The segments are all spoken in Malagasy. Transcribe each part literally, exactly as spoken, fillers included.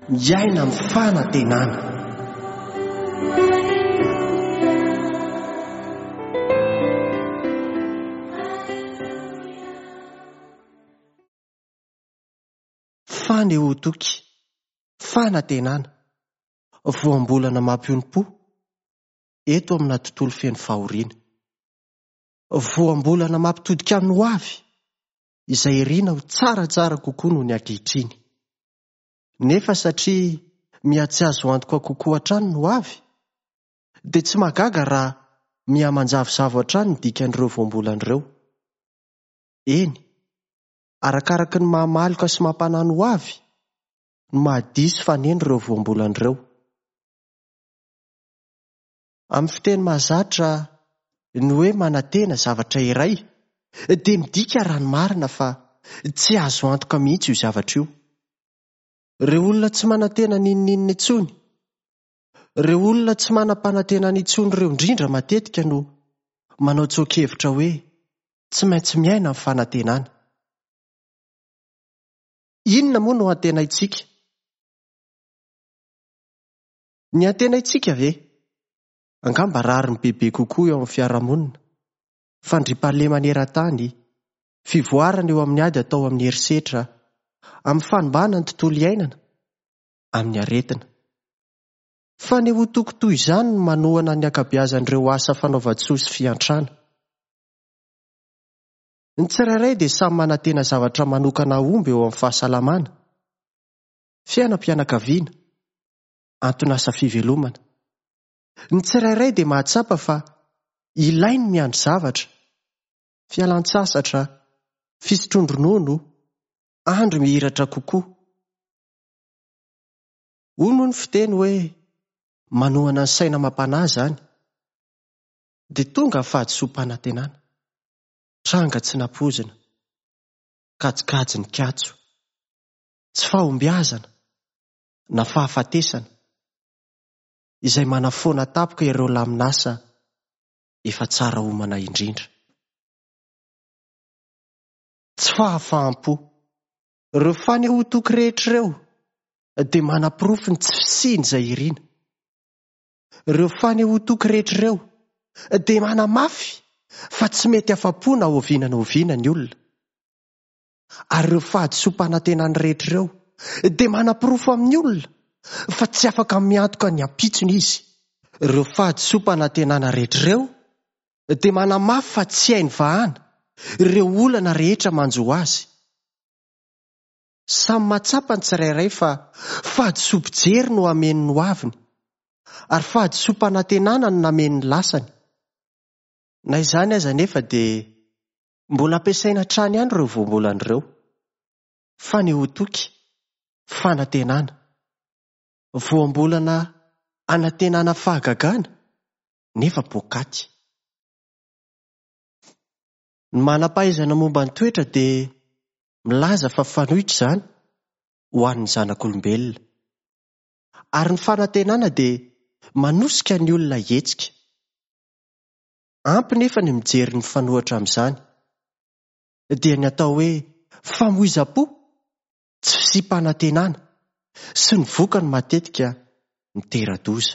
miaina amin'ny fanantenana. Fanehotoky, fanantenana, voambolana mampionim-po eto amina tontolo feno fahoriana. Voambolana mampitodika amin'ny ho avy izay irina ho tsaratsara kokoa noho ny ankehitriny. Nefa satria miha-tsy antoka kokoa hatrany no avy, dia tsy magaga raha miha-manjavozavo hatrany ny dikan'ireo voambolan'ireo. Eny, arakaraky ny mahamaloka sy mampanano ho avy no mahadiso faneno ireo voambolan'ireo. Amin'ny fiteny mahazatra ny hoe manantena zavatra iray dia midika raha ny marina fa tsy azo antoka mihitsy io zavatra io. Ireo olona tsy manantena ninninina intsony, ireo olona tsy manam-panantenana intsony ireo indrindra matetika no manao tsoakevitra hoe tsy maintsy miaina amin'ny fanantenana. Inona moa no antenaintsika? Ny antenaintsika ve? Angamba rariny bebe kokoa eo amin'ny fiarahamonina, fandriam-pahalema maneran-tany, fivoarana eo amin'ny ady atao amin'ny herisetra, amin'ny fanombana ny tontolo iainana, amin'ny aretina. Fanehotoky toy izany no manohana ny ankabeazan'ireo asa fanaova-tsoa sy fiantrana. Ny tsirairay dia samy manantena zavatra manokana omby eo amin'ny fahasalamana, fiainam-pianakaviana, anton'asa fivelomana. Ny tsirairay dia mahatsapa fa ilainy miandry zavatra, fialan-tsasatra, fisotrondronono, andro mihiratra kokoa. Hoy moa ny fiteny hoe manohana ny saina mampanahy izany, dia tonga fahadisom-panantenana, tranga tsy nampozina, kajikajy ny katso, tsy fahombiazana na fahafatesana, izay manafoana tapoka ireo laminasa efa tsara homana indrindra. Tsy fahafaham-po, ireo fanehotoky rehetr'ireo dia manam-pirofo ny tsy fisiany izay irina. Ireo fanehotoky rehetr'ireo dia manamafy fa tsy mety afa-po na oviana na oviana ny olona. Ary ireo fahadisom-panantenana rehetr'ireo dia manam-pirofo amin'ny olona fa tsy afaka miantoka ny ampitsony izy. Ireo fahadisom-panantenana rehetr'ireo dia manamafy fa tsy hainy vahana ireo olana rehetra manjo azy. Samy mahatsapa ny tsirairay fa fahadisom-pijery no ameny ny hoaviny, ary fahadisom-panantenana no nameny ny lasany. Na izany aza nefa dia mbola ampiasaina hatrany ihany ireo voambolan'ireo. Fanehotoky, fanantenana, voambolana anantenana fahagagana nefa poakaty. Ny manam-pahaizana momba ny toetra dia milaza fa fanohitra izany ho an'ny zanak'olombelona. Ary ny fanantenana dia manosika ny olona hetsika. Ampy nefa ny mijery ny fanohatra amin'izany, dia ny atao hoe famoiza-po, tsy fisim-panantenana, sy ny vokany matetika mitera-doza.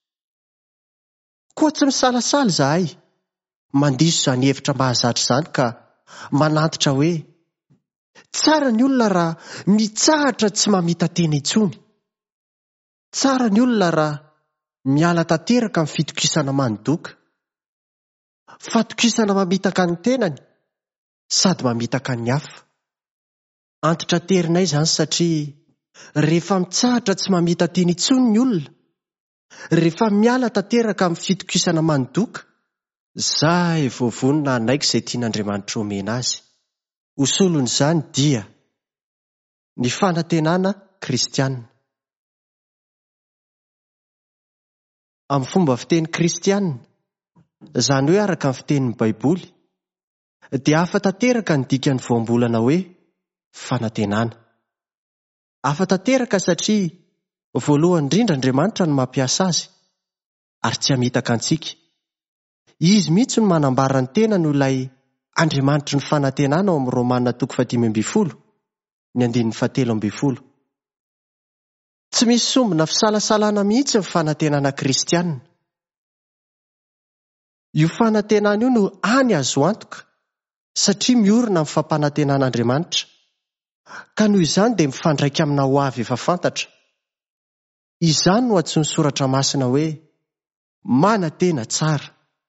Koa tsy misalasala izahay mandiso izany hevitra mahazatra izany ka manantitra hoe tsara ny olona raha mitsahatra tsy mamita tena intsony. Tsara ny olona raha miala tanteraka amin'ny fitokisana mandoka, fatokisana mamitaka ny tenany sady mamitaka ny hafa. Antitra terinay izany satria rehefa mitsahatra tsy mamita tena intsony ny olona, rehefa miala tanteraka amin'ny fitokisana mandoka, izay voavonina anaiky izay tian'Andriamanitra omena azy. Ho solon'izany dia ny fanantenana kristianina. Amin'ny fomba fiteny kristianina, izany hoe araka ny fitenin'ny Baiboly, dia hafa tanteraka ny dikan'ny voambolana hoe fanantenana. Hafa tanteraka satria voalohany indrindra Andriamanitra no mampiasa azy, ary tsy hamitaka antsika. Izy mihitsy no manambara ny tena no ilay Andriamanitra ny fanantenana ao amin'ny Romanina toko faha dimy ambin'ny folo, ny andinin'ny fahatelo ambin'ny folo. Tsy Tsy misy sombina fisalasalana mihitsy ny fanantenana kristianina. Io fanantenana io no any azo antoka satria miorina amin'ny fampanantenan'Andriamanitra. Ka noho izany dia mifandraika amina ho avy efa fantatra. Izany no antsoin'ny soratra masina hoe manantena tsara.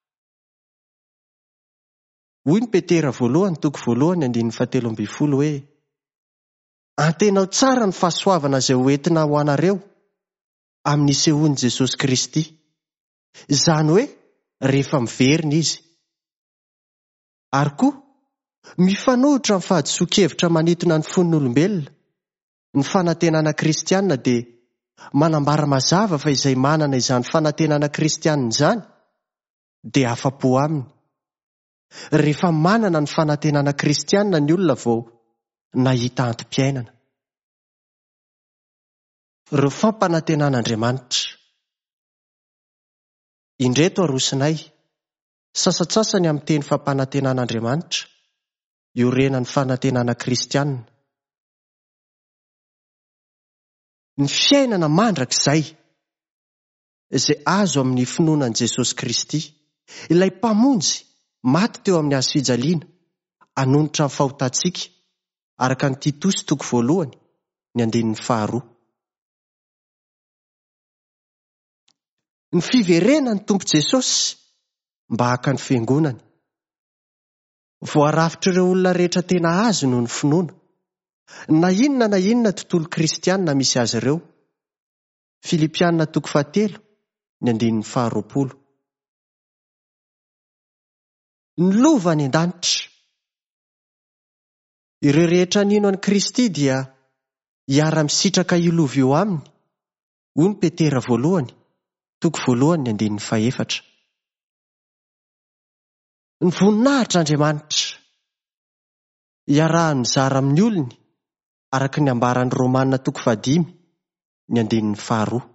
Hoy ny Petera voalohany toko voalohany andininy fahatelo ambin'ny folo hoe antenao tsara ny fahasoavana izay hoentina ho anareo amin'ny sehoan'i Jesosy Kristy. Izany hoe rehefa miverina izy. Ary koa mifanohitra amin'ny fahadisoan-kevitra manintona ny fonon'olombelona. Ny fanantenana kristianina dia manambara mazava fa izay manana izany fanantenana kristianina izany dia afa-po aminy. Rehefa manana ny fanantenana kristianina ny olona vao nahita antom-piainana. Ireo fampanantenan'Andriamanitra. Indreto arosinay, sasatsasany amin'ny teny fampanantenan'Andriamanitra, iorena ny fanantenana kristianina. Ny fiainana mandrakizay izay azo amin'ny finoanan'i Jesosy Kristy, ilay mpamonjy maty teo amin'ny hazo fijaliana, anonotra amin'ny fahotantsika, araka ny Titosy toko voalohany ny andinin'ny faharoa. Ny fiverenan'ny Tompo Jesosy mba haka ny fiangonany. Voarafitra ireo olona rehetra tena azy noho ny finoana. Na inona na inona tontolo kristianina misy azy ireo. Filipianina toko fahatelo ny andinin'ny faharoapolo. Ny lova any an-danitra. Ireo rehetra nino an'i Kristy dia hiara-misitraka ilova eo aminy. Hoy ny Petera voalohany toko voalohany ny andinin'ny fahaefatra. Ny voninahitr'Andriamanitra iarahany mizara amin'ny olony araka ny ambaran'ny Romanina toko fahadimy ny andinin'ny faharoa.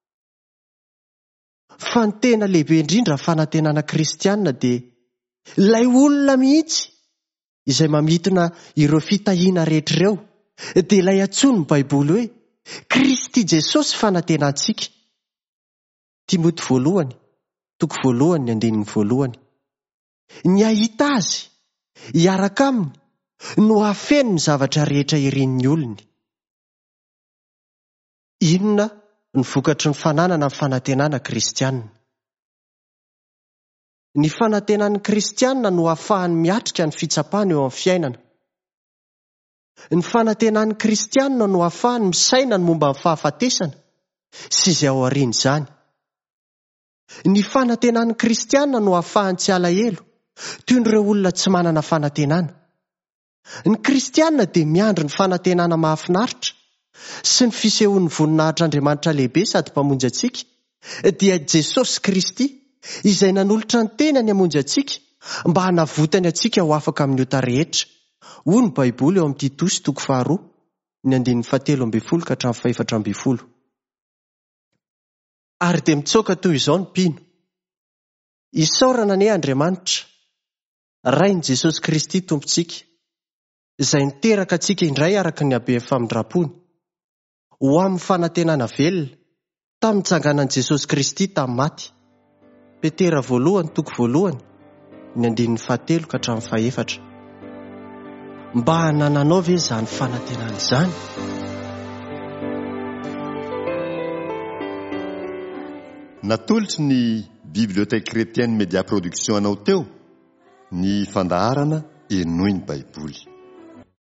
Fa ny tena lehibe indrindra fanantenana kristianina dia ilay olona mihitsy izay mamitona ireo fitahiana rehetra ireo dia ilay antsoiny ny Baiboly hoe Kristy Jesosy fanantenantsika. Timoty voalohany toko voalohany ny andinin'ny voalohany. Ny ahita azy hiaraka aminy no hafeno ny zavatra rehetra irian'ny olony. Inona ny vokatry ny fananana ny fanantenana kristianina? Ny fanantenan'ny kristianina no ahafahany miatrika ny fitsapana eo amin'ny fiainana. Ny fanantenan'ny kristianina no ahafahany misaina ny momba ny fahafatesana sy izay ao aorian'izany. Ny fanantenan'ny kristianina no ahafahany tsy alahelo toy ireo olona tsy manana fanantenana. Ny kristianina dia miandry ny fanantenana mahafinaritra sy ny fisehoan'ny voninahitr'Andriamanitra lehibe sady mpamonjy antsika dia Jesosy Kristy izay nanolotra ny tenany hamonjy antsika mba hanavotany antsika ho afaka amin'ny ota rehetra. Hoy ny Baiboly eo amin'ny Titosy toko faharoa ny andinin'ny fahatelo ambin'ny folo ka hatramin'ny fahaefatra ambin'ny folo. Ary dia mitsoaka toy izao ny mpino. Isaorana anie Andriamanitra, Rain'i Jesosy Kristy Tompontsika, izay niteraka antsika indray araka ny habeny famindrapony, ho amin'ny fanantenana velona tamin'ny nitsanganan'i Jesosy Kristy tamin'ny maty. Petera voalohany toko voalohany ny andinin'ny fahatelo ka hatramin'ny fahaefatra. Mba hanananao ve izany fanantenana izany? Natolotry ny Bibliothèque Chrétienne Média Production anao teo ny fandaharana enoiny Baiboly.